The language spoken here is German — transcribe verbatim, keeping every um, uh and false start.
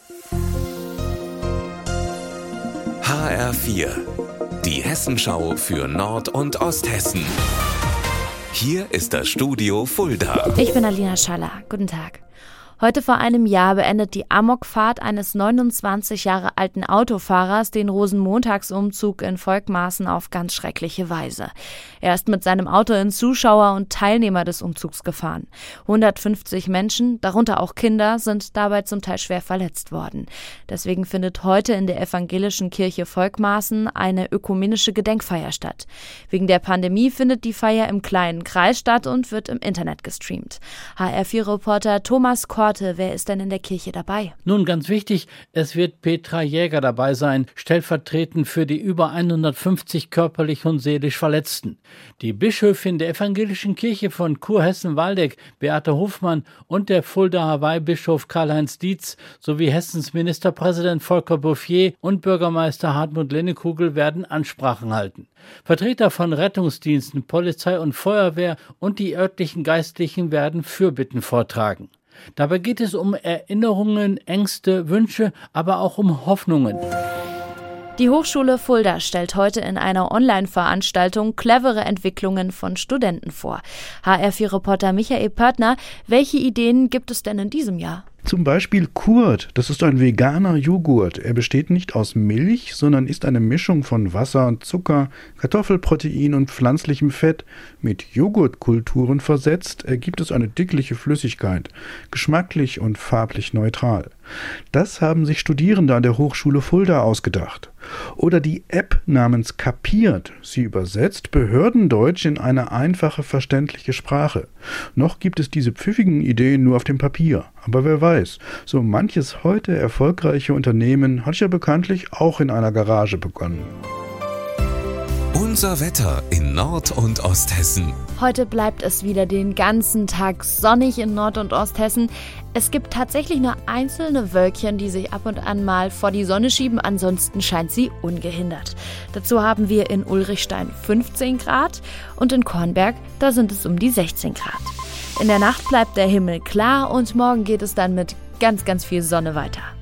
H R vier, die Hessenschau für Nord- und Osthessen. Hier ist das Studio Fulda. Ich bin Alina Schaller. Guten Tag. Heute vor einem Jahr beendet die Amokfahrt eines neunundzwanzig Jahre alten Autofahrers den Rosenmontagsumzug in Volkmarsen auf ganz schreckliche Weise. Er ist mit seinem Auto in Zuschauer und Teilnehmer des Umzugs gefahren. hundertfünfzig Menschen, darunter auch Kinder, sind dabei zum Teil schwer verletzt worden. Deswegen findet heute in der evangelischen Kirche Volkmarsen eine ökumenische Gedenkfeier statt. Wegen der Pandemie findet die Feier im kleinen Kreis statt und wird im Internet gestreamt. H R vier Reporter Thomas Korte, wer ist denn in der Kirche dabei? Nun, ganz wichtig, es wird Petra Jäger dabei sein, stellvertretend für die über hundertfünfzig körperlich und seelisch Verletzten. Die Bischöfin der evangelischen Kirche von Kurhessen-Waldeck, Beate Hofmann, und der Fuldaer Weihbischof Karl-Heinz Dietz sowie Hessens Ministerpräsident Volker Bouffier und Bürgermeister Hartmut Lennekugel werden Ansprachen halten. Vertreter von Rettungsdiensten, Polizei und Feuerwehr und die örtlichen Geistlichen werden Fürbitten vortragen. Dabei geht es um Erinnerungen, Ängste, Wünsche, aber auch um Hoffnungen. Die Hochschule Fulda stellt heute in einer Online-Veranstaltung clevere Entwicklungen von Studenten vor. H R vier Reporter Michael Pörtner, welche Ideen gibt es denn in diesem Jahr? Zum Beispiel Kurt, das ist ein veganer Joghurt. Er besteht nicht aus Milch, sondern ist eine Mischung von Wasser, Zucker, Kartoffelprotein und pflanzlichem Fett. Mit Joghurtkulturen versetzt ergibt es eine dickliche Flüssigkeit, geschmacklich und farblich neutral. Das haben sich Studierende an der Hochschule Fulda ausgedacht. Oder die App namens Kapiert. Sie übersetzt Behördendeutsch in eine einfache, verständliche Sprache. Noch gibt es diese pfiffigen Ideen nur auf dem Papier. Aber wer weiß, so manches heute erfolgreiche Unternehmen hat ja bekanntlich auch in einer Garage begonnen. Unser Wetter in Nord- und Osthessen. Heute bleibt es wieder den ganzen Tag sonnig in Nord- und Osthessen. Es gibt tatsächlich nur einzelne Wölkchen, die sich ab und an mal vor die Sonne schieben. Ansonsten scheint sie ungehindert. Dazu haben wir in Ulrichstein fünfzehn Grad und in Kornberg, da sind es um die sechzehn Grad. In der Nacht bleibt der Himmel klar und morgen geht es dann mit ganz, ganz viel Sonne weiter.